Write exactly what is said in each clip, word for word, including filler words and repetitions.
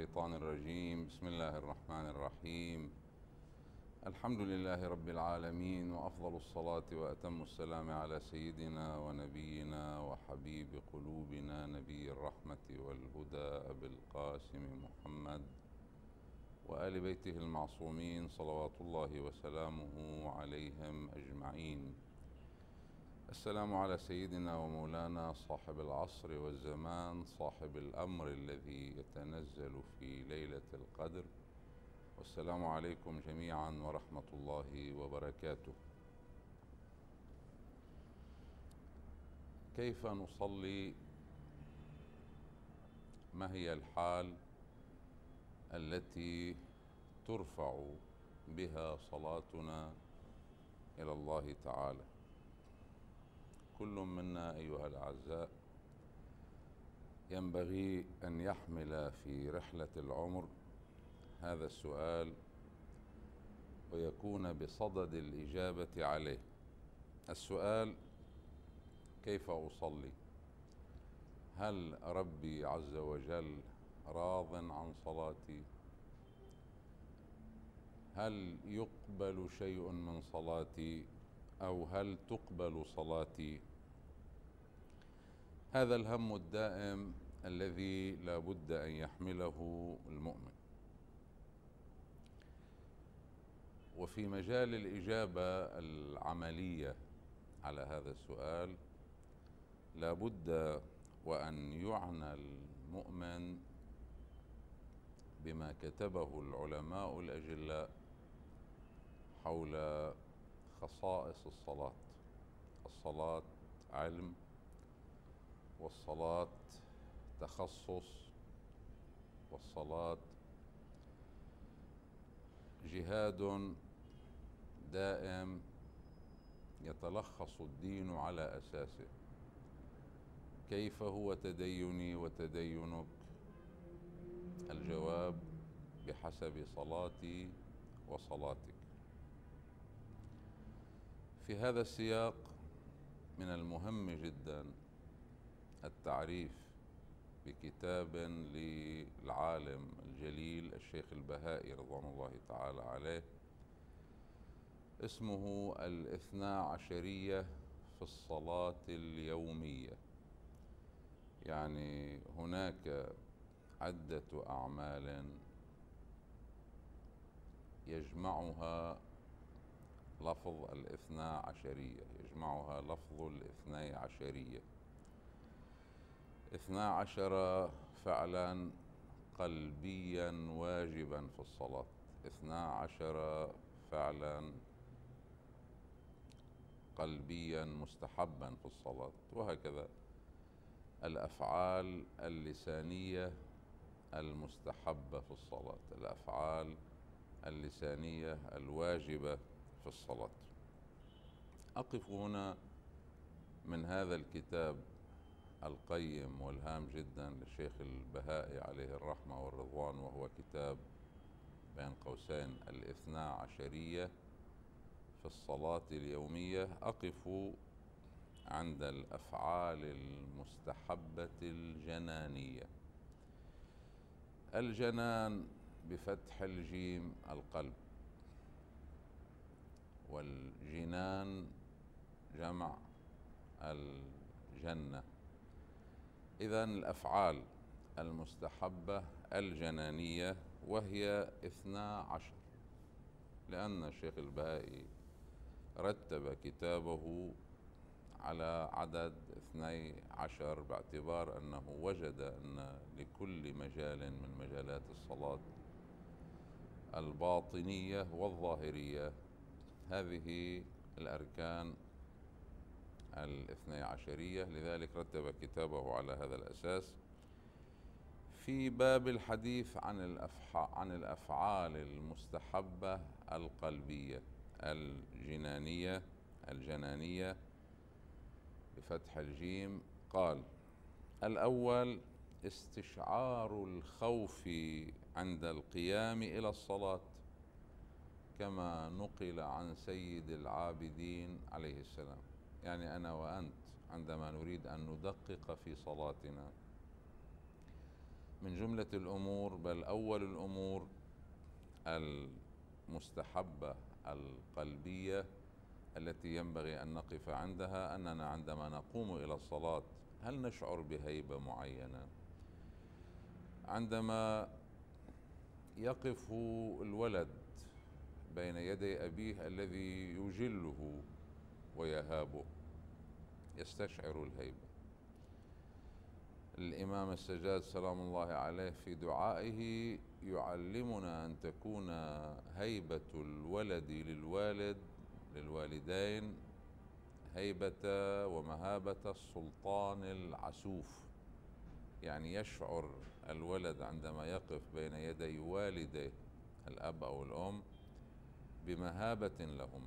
الشيطان الرجيم. بسم الله الرحمن الرحيم. الحمد لله رب العالمين، وأفضل الصلاة وأتم السلام على سيدنا ونبينا وحبيب قلوبنا نبي الرحمة والهدى أبي القاسم محمد وآل بيته المعصومين صلوات الله وسلامه عليهم أجمعين. السلام على سيدنا ومولانا صاحب العصر والزمان، صاحب الأمر الذي يتنزل في ليلة القدر. والسلام عليكم جميعا ورحمة الله وبركاته. كيف نصلي؟ ما هي الحال التي ترفع بها صلاتنا إلى الله تعالى؟ كل منا أيها الأعزاء ينبغي أن يحمل في رحلة العمر هذا السؤال ويكون بصدد الإجابة عليه. السؤال: كيف أصلي؟ هل ربي عز وجل راض عن صلاتي؟ هل يقبل شيء من صلاتي أو هل تقبل صلاتي؟ هذا الهم الدائم الذي لا بد أن يحمله المؤمن. وفي مجال الإجابة العملية على هذا السؤال لا بد وأن يعنى المؤمن بما كتبه العلماء الأجلاء حول خصائص الصلاة. الصلاة علم، والصلاة تخصص، والصلاة جهاد دائم يتلخص الدين على أساسه. كيف هو تديني وتدينك؟ الجواب: بحسب صلاتي وصلاتك. في هذا السياق من المهم جدا التعريف بكتاب للعالم الجليل الشيخ البهائي رضوان الله تعالى عليه، اسمه الاثنا عشرية في الصلاة اليومية. يعني هناك عدة أعمال يجمعها لفظ الاثنا عشرية، يجمعها لفظ الاثني عشرية. اثنا عشر فعلا قلبيا واجبا في الصلاة، اثنا عشر فعلا قلبيا مستحبا في الصلاة، وهكذا الأفعال اللسانية المستحبة في الصلاة، الأفعال اللسانية الواجبة في الصلاة. أقف هنا من هذا الكتاب القيم والهام جدا للشيخ البهائي عليه الرحمة والرضوان، وهو كتاب بين قوسين الاثنا عشرية في الصلاة اليومية. أقف عند الأفعال المستحبة الجنانية. الجنان بفتح الجيم القلب، والجنان جمع الجنة. إذن الأفعال المستحبة الجنانية وهي اثنا عشر، لأن الشيخ البهائي رتب كتابه على عدد اثني عشر باعتبار أنه وجد أن لكل مجال من مجالات الصلاة الباطنية والظاهرية هذه الأركان الاثني عشرية، لذلك رتب كتابه على هذا الأساس. في باب الحديث عن عن الأفعال المستحبة القلبية الجنانية الجنانية بفتح الجيم قال: الأول استشعار الخوف عند القيام إلى الصلاة، كما نقل عن سيد العابدين عليه السلام. يعني أنا وأنت عندما نريد أن ندقق في صلاتنا من جملة الأمور، بل أول الأمور المستحبة القلبية التي ينبغي أن نقف عندها، أننا عندما نقوم إلى الصلاة هل نشعر بهيبة معينة؟ عندما يقف الولد بين يدي أبيه الذي يجله ويهابه يستشعر الهيبة. الإمام السجاد سلام الله عليه في دعائه يعلمنا أن تكون هيبة الولد للوالد للوالدين هيبة ومهابة السلطان العسوف، يعني يشعر الولد عندما يقف بين يدي والديه الأب أو الأم بمهابة لهما.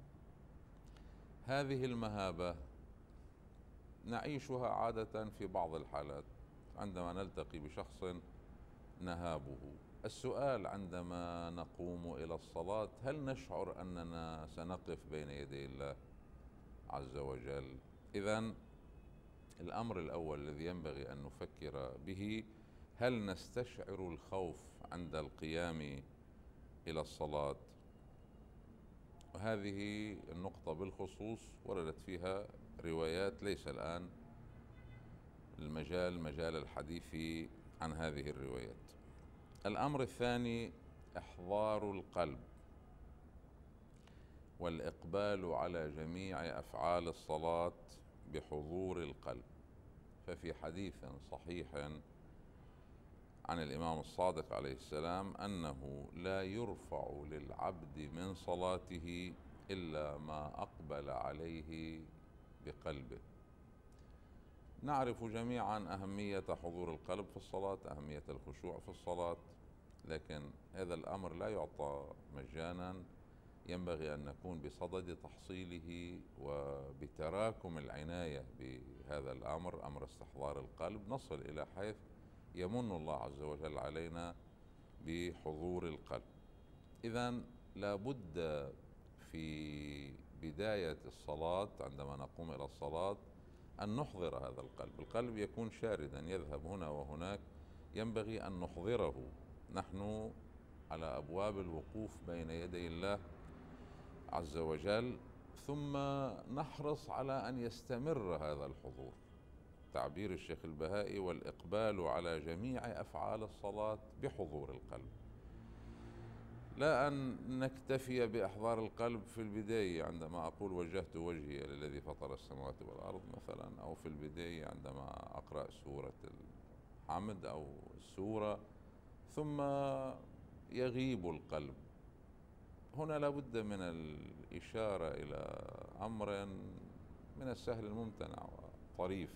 هذه المهابة نعيشها عادة في بعض الحالات عندما نلتقي بشخص نهابه. السؤال عندما نقوم إلى الصلاة هل نشعر أننا سنقف بين يدي الله عز وجل؟ إذن الأمر الأول الذي ينبغي أن نفكر به، هل نستشعر الخوف عند القيام إلى الصلاة؟ وهذه النقطة بالخصوص وردت فيها روايات، ليس الآن المجال مجال الحديث عن هذه الروايات. الأمر الثاني إحضار القلب والإقبال على جميع أفعال الصلاة بحضور القلب. ففي حديث صحيح عن الإمام الصادق عليه السلام أنه لا يرفع للعبد من صلاته إلا ما أقبل عليه بقلبه. نعرف جميعا أهمية حضور القلب في الصلاة، أهمية الخشوع في الصلاة، لكن هذا الأمر لا يعطى مجانا، ينبغي أن نكون بصدد تحصيله وبتراكم العناية بهذا الأمر، أمر استحضار القلب، نصل إلى حيث يمن الله عز وجل علينا بحضور القلب. إذن لابد في بداية الصلاة عندما نقوم إلى الصلاة أن نحضر هذا القلب. القلب يكون شاردا يذهب هنا وهناك، ينبغي أن نحضره. نحن على أبواب الوقوف بين يدي الله عز وجل، ثم نحرص على أن يستمر هذا الحضور. تعبير الشيخ البهائي والإقبال على جميع أفعال الصلاة بحضور القلب، لا أن نكتفي بإحضار القلب في البداية عندما أقول وجهت وجهي للذي فطر السماوات والأرض مثلا، أو في البداية عندما أقرأ سورة الحمد أو السورة ثم يغيب القلب. هنا لابد من الإشارة إلى أمر من السهل الممتنع وطريف.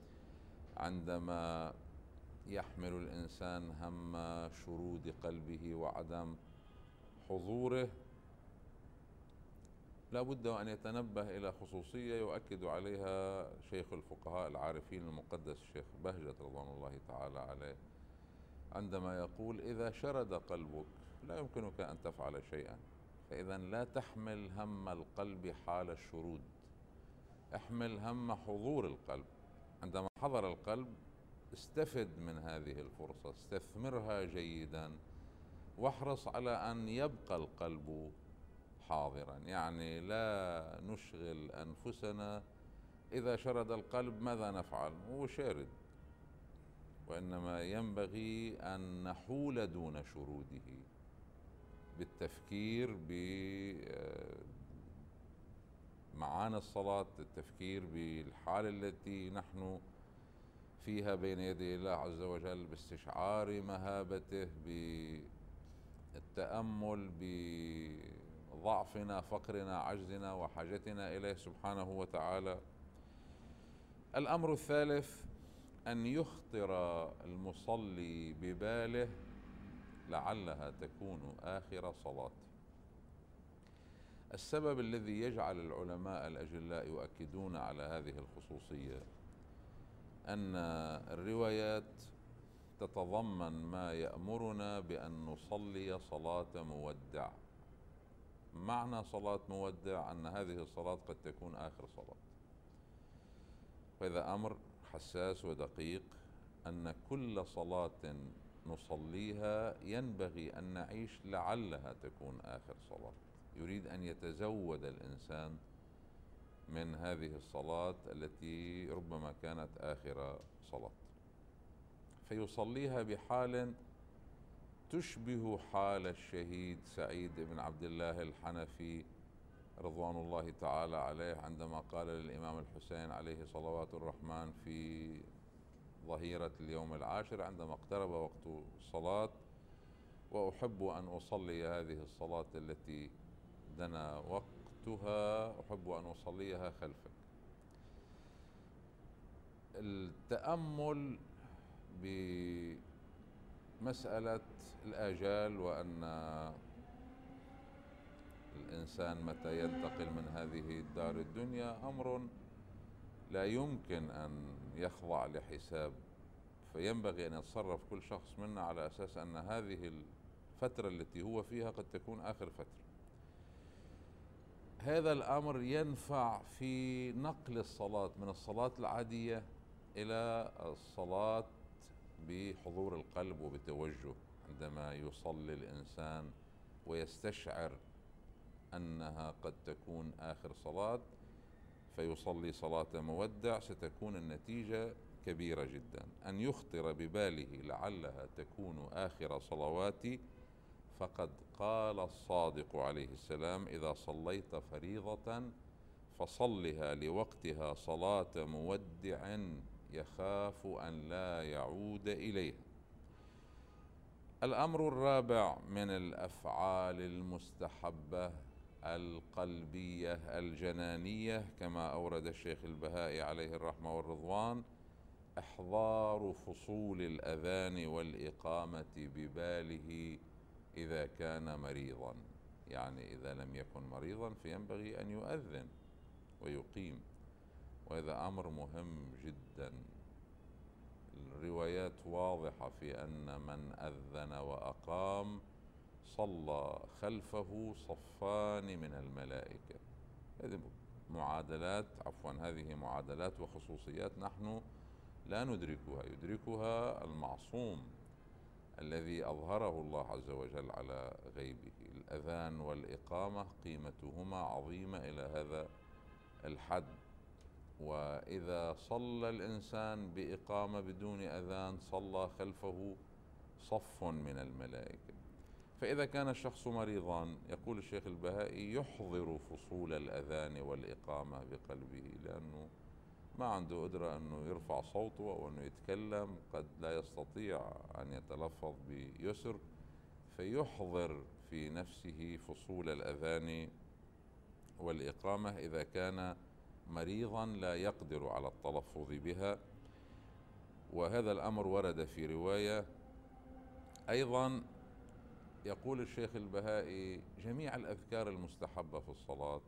عندما يحمل الإنسان هم شرود قلبه وعدم حضوره، لابد أن يتنبه إلى خصوصية يؤكد عليها شيخ الفقهاء العارفين المقدس الشيخ بهجت رضوان الله تعالى عليه، عندما يقول إذا شرد قلبك لا يمكنك أن تفعل شيئا، فإذا لا تحمل هم القلب حال الشرود، احمل هم حضور القلب. عندما حضر القلب استفد من هذه الفرصة، استثمرها جيدا، واحرص على أن يبقى القلب حاضرا. يعني لا نشغل أنفسنا إذا شرد القلب ماذا نفعل، هو شارد، وإنما ينبغي أن نحول دون شروده بالتفكير بمعاني الصلاة، التفكير بالحال التي نحن فيها بين يدي الله عز وجل، باستشعار مهابته، بالتأمل بضعفنا فقرنا عجزنا وحاجتنا إليه سبحانه وتعالى. الأمر الثالث أن يخطر المصلي بباله لعلها تكون آخر صلاة. السبب الذي يجعل العلماء الأجلاء يؤكدون على هذه الخصوصية أن الروايات تتضمن ما يأمرنا بأن نصلي صلاة مودع. معنى صلاة مودع أن هذه الصلاة قد تكون آخر صلاة، وهذا أمر حساس ودقيق، أن كل صلاة نصليها ينبغي أن نعيش لعلها تكون آخر صلاة. يريد أن يتزود الإنسان من هذه الصلاة التي ربما كانت آخر صلاة، فيصليها بحال تشبه حال الشهيد سعيد بن عبد الله الحنفي رضوان الله تعالى عليه، عندما قال للإمام الحسين عليه صلوات الرحمن في ظهيرة اليوم العاشر عندما اقترب وقت الصلاة: وأحب أن أصلي هذه الصلاة التي دنا وقتها، أحب أن أصليها خلفك. التأمل بمسألة الآجال وأن الإنسان متى ينتقل من هذه الدار الدنيا أمر لا يمكن أن يخضع لحساب، فينبغي أن يتصرف كل شخص منا على أساس أن هذه الفترة التي هو فيها قد تكون آخر فترة. هذا الأمر ينفع في نقل الصلاة من الصلاة العادية إلى الصلاة بحضور القلب وبتوجه، عندما يصلي الإنسان ويستشعر أنها قد تكون آخر صلاة فيصلي صلاة مودع، ستكون النتيجة كبيرة جدا. أن يخطر بباله لعلها تكون آخر صلواتي، فقد قال الصادق عليه السلام: إذا صليت فريضة فصلها لوقتها صلاة مودع يخاف أن لا يعود إليها. الأمر الرابع من الأفعال المستحبة القلبية الجنانية كما أورد الشيخ البهائي عليه الرحمة والرضوان: إحضار فصول الأذان والإقامة بباله إذا كان مريضا، يعني إذا لم يكن مريضا فينبغي أن يؤذن ويقيم، وهذا أمر مهم جدا. الروايات واضحة في أن من أذن وأقام صلى خلفه صفان من الملائكة. هذه معادلات عفوا هذه معادلات وخصوصيات نحن لا ندركها، يدركها المعصوم الذي أظهره الله عز وجل على غيبه. الأذان والإقامة قيمتهما عظيمة إلى هذا الحد، وإذا صلى الإنسان بإقامة بدون أذان صلى خلفه صف من الملائكة. فإذا كان الشخص مريضا، يقول الشيخ البهائي، يحضر فصول الأذان والإقامة بقلبه، لأنه ما عنده قدرة أنه يرفع صوته أو أنه يتكلم، قد لا يستطيع أن يتلفظ بيسر، فيحضر في نفسه فصول الأذان والإقامة إذا كان مريضا لا يقدر على التلفظ بها. وهذا الأمر ورد في رواية أيضا. يقول الشيخ البهائي: جميع الأذكار المستحبة في الصلاة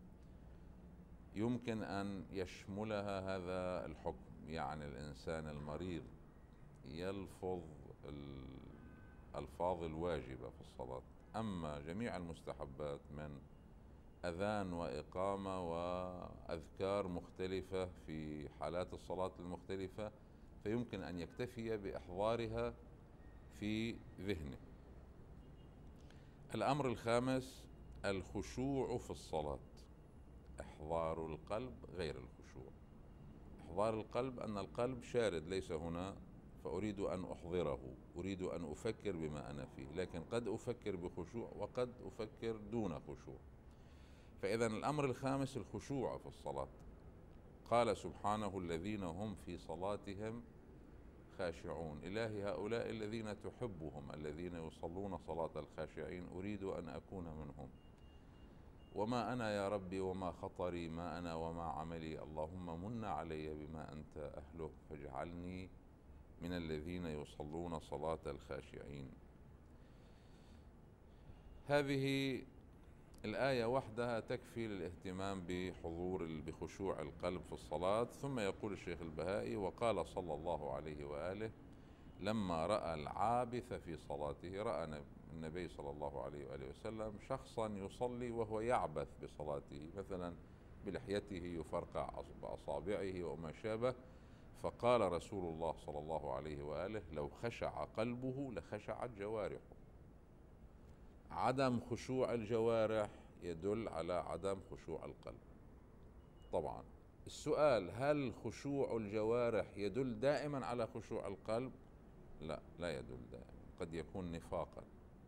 يمكن أن يشملها هذا الحكم، يعني الإنسان المريض يلفظ الألفاظ الواجبة في الصلاة، أما جميع المستحبات من أذان وإقامة وأذكار مختلفة في حالات الصلاة المختلفة فيمكن أن يكتفي بإحضارها في ذهنه. الأمر الخامس: الخشوع في الصلاة. إحضار القلب غير الخشوع. إحضار القلب أن القلب شارد ليس هنا، فأريد أن أحضره، أريد أن أفكر بما أنا فيه، لكن قد أفكر بخشوع وقد أفكر دون خشوع. فإذا الأمر الخامس الخشوع في الصلاة. قال سبحانه: الذين هم في صلاتهم خاشعون. إلهي هؤلاء الذين تحبهم، الذين يصلون صلاة الخاشعين، أريد أن أكون منهم. وما أنا يا ربي وما خطري، ما أنا وما عملي، اللهم من علي بما أنت أهله فاجعلني من الذين يصلون صلاة الخاشعين. هذه الآية وحدها تكفي للاهتمام بحضور بخشوع القلب في الصلاة. ثم يقول الشيخ البهائي: وقال صلى الله عليه وآله لما رأى العابث في صلاته، رأى النبي صلى الله عليه وآله وسلم شخصا يصلي وهو يعبث بصلاته، مثلا بلحيته يفرقع بأصابعه وما شابه، فقال رسول الله صلى الله عليه وآله: لو خشع قلبه لخشعت جوارحه. عدم خشوع الجوارح يدل على عدم خشوع القلب. طبعا السؤال: هل خشوع الجوارح يدل دائما على خشوع القلب؟ لا، لا يدل دائما، قد يكون نفاقا.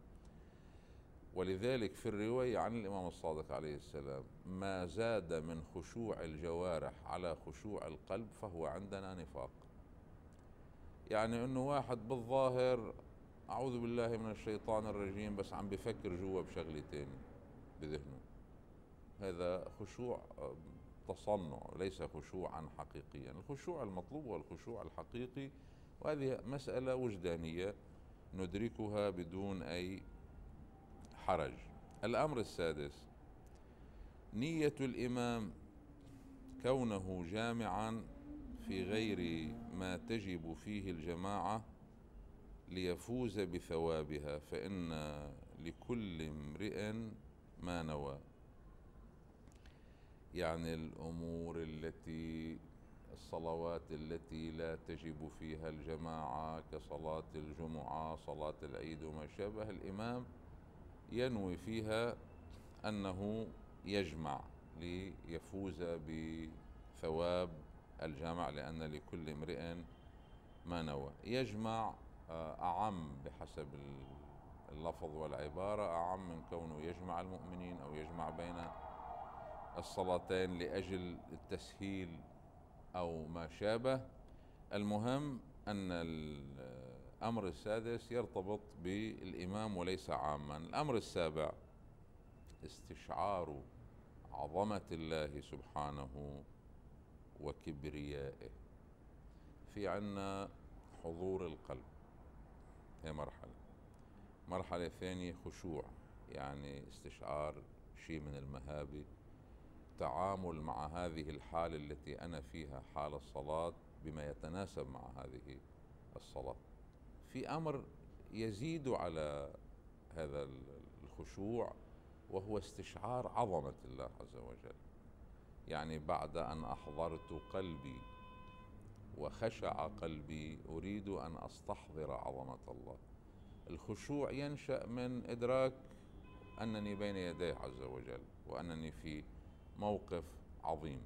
ولذلك في الرواية عن الإمام الصادق عليه السلام: ما زاد من خشوع الجوارح على خشوع القلب فهو عندنا نفاق. يعني انه واحد بالظاهر اعوذ بالله من الشيطان الرجيم بس عم بفكر جوا بشغلة تاني بذهنه، هذا خشوع تصنع، ليس خشوعا حقيقيا. الخشوع المطلوب هو الخشوع الحقيقي، وهذه مسألة وجدانية ندركها بدون أي حرج. الأمر السادس: نية الإمام كونه جامعا في غير ما تجب فيه الجماعة ليفوز بثوابها، فإن لكل امرئ ما نوى. يعني الأمور التي الصلوات التي لا تجب فيها الجماعة كصلاة الجمعة، صلاة العيد وما شابه، الإمام ينوي فيها أنه يجمع ليفوز بثواب الجمع، لأن لكل امرئ ما نوى. يجمع أعم بحسب اللفظ والعبارة، أعم من كونه يجمع المؤمنين أو يجمع بين الصلاتين لأجل التسهيل أو ما شابه. المهم أن الأمر السادس يرتبط بالإمام وليس عاما. الأمر السابع: استشعار عظمة الله سبحانه وكبريائه. في عنا حضور القلب، هي مرحلة. مرحلة ثانية خشوع، يعني استشعار شيء من المهابة، تعامل مع هذه الحالة التي أنا فيها، حال الصلاة، بما يتناسب مع هذه الصلاة. في أمر يزيد على هذا الخشوع وهو استشعار عظمة الله عز وجل. يعني بعد أن أحضرت قلبي وخشع قلبي أريد أن أستحضر عظمة الله. الخشوع ينشأ من إدراك أنني بين يديه عز وجل وأنني في موقف عظيم،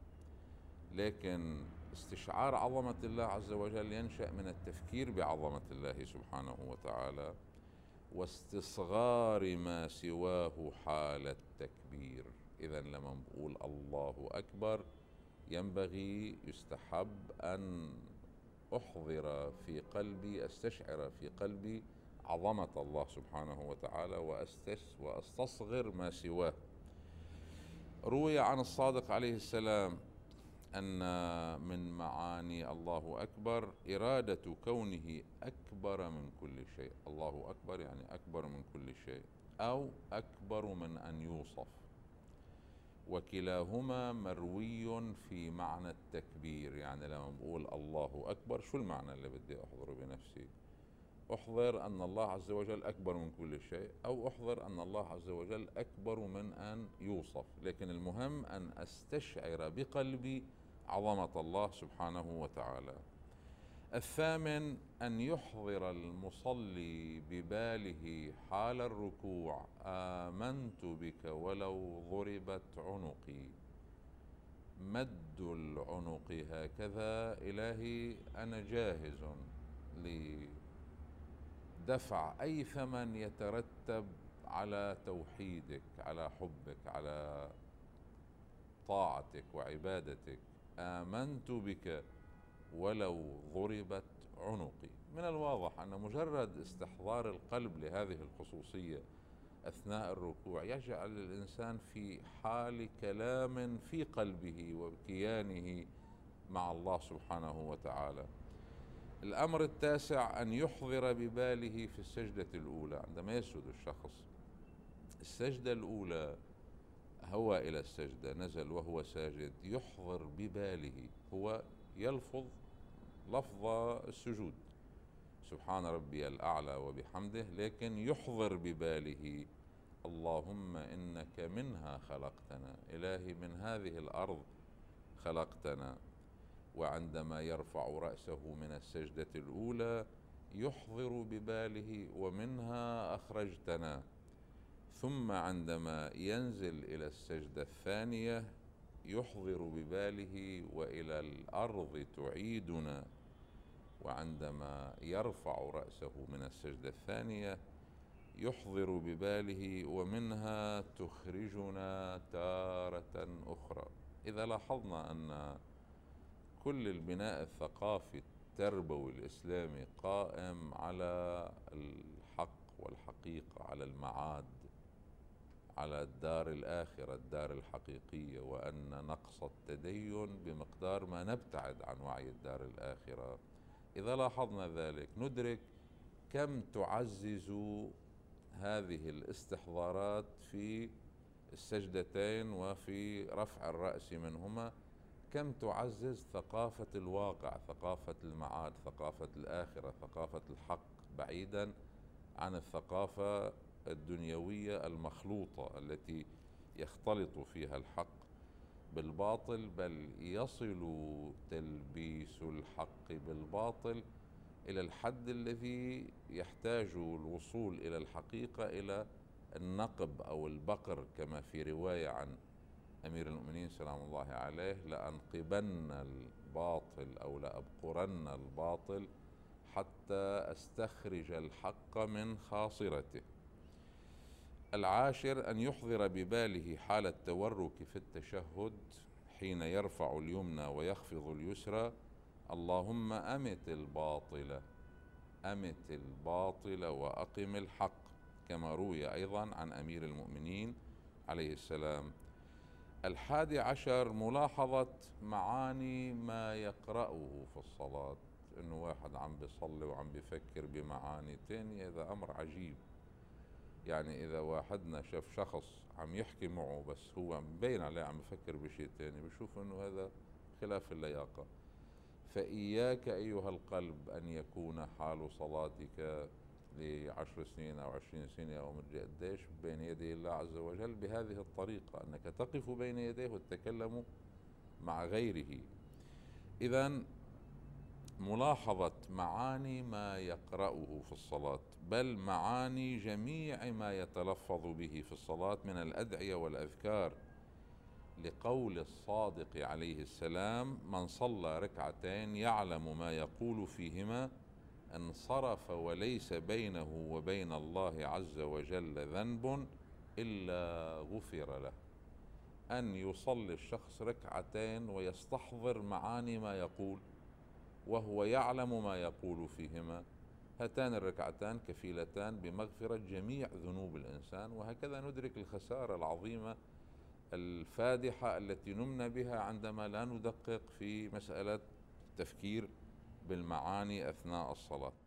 لكن استشعار عظمة الله عز وجل ينشأ من التفكير بعظمة الله سبحانه وتعالى واستصغار ما سواه حال التكبير. إذا لما نقول الله أكبر ينبغي يستحب أن أحضر في قلبي، أستشعر في قلبي عظمة الله سبحانه وتعالى وأستصغر ما سواه. روي عن الصادق عليه السلام أن من معاني الله أكبر إرادة كونه أكبر من كل شيء. الله أكبر يعني أكبر من كل شيء أو أكبر من أن يوصف، وكلاهما مروي في معنى التكبير. يعني لما بقول الله أكبر شو المعنى اللي بدي أحضره بنفسي؟ أحضر أن الله عز وجل أكبر من كل شيء، أو أحضر أن الله عز وجل أكبر من أن يوصف، لكن المهم أن أستشعر بقلبي عظمة الله سبحانه وتعالى. الثامن: أن يحضر المصلي بباله حال الركوع آمنت بك ولو ضربت عنقي. مد العنق هكذا: إلهي أنا جاهز لدفع أي ثمن يترتب على توحيدك، على حبك، على طاعتك وعبادتك. آمنت بك ولو ضربت عنقي. من الواضح أن مجرد استحضار القلب لهذه الخصوصية أثناء الركوع يجعل الإنسان في حال كلام في قلبه وكيانه مع الله سبحانه وتعالى. الأمر التاسع: أن يحضر بباله في السجدة الأولى عندما يسجد الشخص. السجدة الأولى هو إلى السجدة، نزل وهو ساجد، يحضر بباله، هو يلفظ لفظ السجود سبحان ربي الأعلى وبحمده، لكن يحضر بباله اللهم إنك منها خلقتنا، إلهي من هذه الأرض خلقتنا. وعندما يرفع رأسه من السجدة الأولى يحضر بباله ومنها أخرجتنا، ثم عندما ينزل إلى السجدة الثانية يحضر بباله وإلى الأرض تعيدنا، وعندما يرفع رأسه من السجدة الثانية يحضر بباله ومنها تخرجنا تارة أخرى. إذا لاحظنا أن كل البناء الثقافي التربوي الإسلامي قائم على الحق والحقيقة، على المعاد، على الدار الآخرة، الدار الحقيقية، وأن نقص التدين بمقدار ما نبتعد عن وعي الدار الآخرة. إذا لاحظنا ذلك ندرك كم تعزز هذه الاستحضارات في السجدتين وفي رفع الرأس منهما، كم تعزز ثقافة الواقع، ثقافة المعاد، ثقافة الآخرة، ثقافة الحق، بعيدا عن الثقافة الدنيوية المخلوطة التي يختلط فيها الحق بالباطل، بل يصل تلبيس الحق بالباطل إلى الحد الذي يحتاج الوصول إلى الحقيقة إلى النقب أو البقر، كما في رواية عن أمير المؤمنين سلام الله عليه: لأنقبن الباطل أو لأبقرن الباطل حتى أستخرج الحق من خاصرته. العاشر أن يحضر بباله حال التورك في التشهد حين يرفع اليمنى ويخفض اليسرى: اللهم أمت الباطل أمت الباطل وأقم الحق، كما روي أيضا عن أمير المؤمنين عليه السلام. الحادي عشر ملاحظة معاني ما يقرأه في الصلاة، إنه واحد عم بيصلي وعم بيفكر بمعاني تانية، هذا أمر عجيب. يعني إذا واحدنا شاف شخص عم يحكي معه بس هو مبين عليه عم يفكر بشيء تاني، بشوف إنه هذا خلاف اللياقة. فإياك أيها القلب أن يكون حال صلاتك لعشر سنين أو عشرين سنة أو مدري قديش بين يدي الله عز وجل بهذه الطريقة، أنك تقف بين يديه وتتكلم مع غيره. إذن ملاحظة معاني ما يقرأه في الصلاة، بل معاني جميع ما يتلفظ به في الصلاة من الأدعية والأذكار، لقول الصادق عليه السلام: من صلى ركعتين يعلم ما يقول فيهما انصرف وليس بينه وبين الله عز وجل ذنب إلا غفر له. أن يصلي الشخص ركعتين ويستحضر معاني ما يقول وهو يعلم ما يقول فيهما، هاتان الركعتان كفيلتان بمغفرة جميع ذنوب الإنسان. وهكذا ندرك الخسارة العظيمة الفادحة التي نمنا بها عندما لا ندقق في مسألة التفكير بالمعاني أثناء الصلاة.